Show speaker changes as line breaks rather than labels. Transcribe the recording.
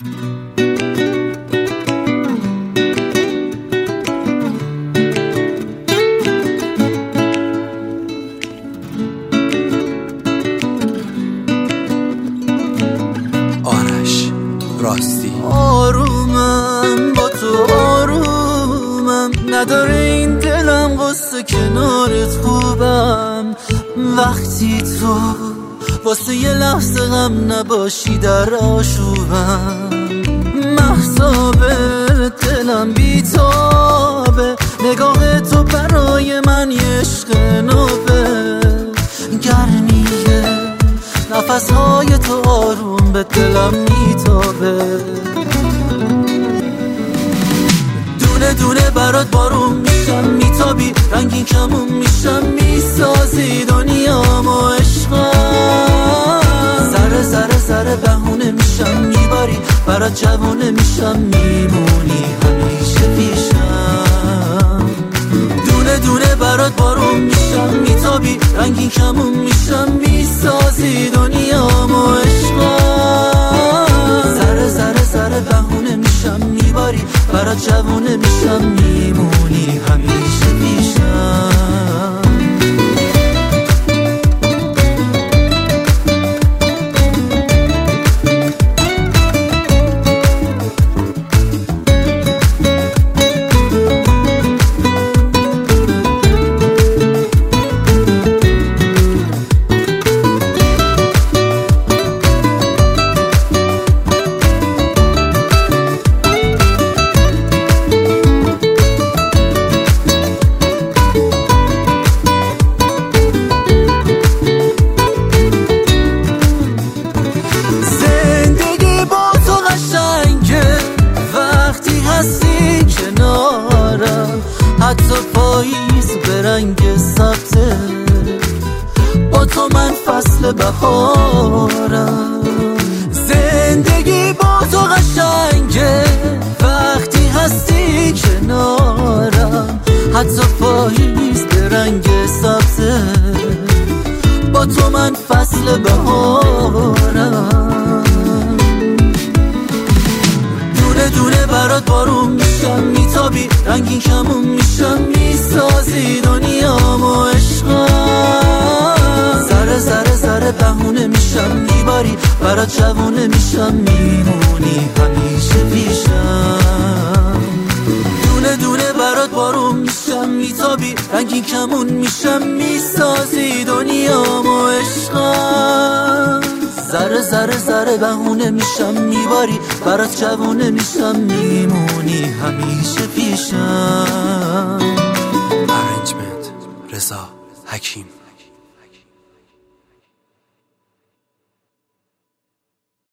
آرش راستی
آرومم با تو آرومم، نداره این دلم قصه کنارت خوبم. وقتی تو واسه یه لحظه غم نباشی در آشوبم، محتابه دلم بیتابه، نگاه تو برای من یه عشق نوبه. گرمیه نفسهای تو آروم به دلم میتابه، دونه دونه برات بارون میشم، میتابی رنگین کمون میشم، میسازی دنیامو عشقم. ذره ذره ذره بهونه میشم، میباری برات جوونه میشم، میمونی همیشه پیشم. دونه دونه برات بارون میشم، میتابی رنگین کمون میشم، میسازی دنیامو عشقم. ذره ذره ذره بهونه میشم، میباری برات جوونه میشم، میمونی همیشه پیشم. حتی پاییز به رنگ سبزه، با تو من فصل بهارم. زندگی با تو قشنگه وقتی هستی کنارم، حتی پاییز به رنگ سبزه، با تو من فصل بهارم. دونه دونه برات بارون میشم، میتابی رنگین کمون میشم، میسازی دنیامو عشقم. ذره ذره ذره بهونه میشم، میباری برات جوونه میشم، میمونی همیشه پیشم. دونه دونه برات بارون میشم، میتابی رنگین کمون میشم، میسازی دنیامو عشقم. ذره ذره ذره بهونه میشم، میباری برات جوونه میشم، میمونی همیشه پیشم.
ارنجمنت رضا حکیم.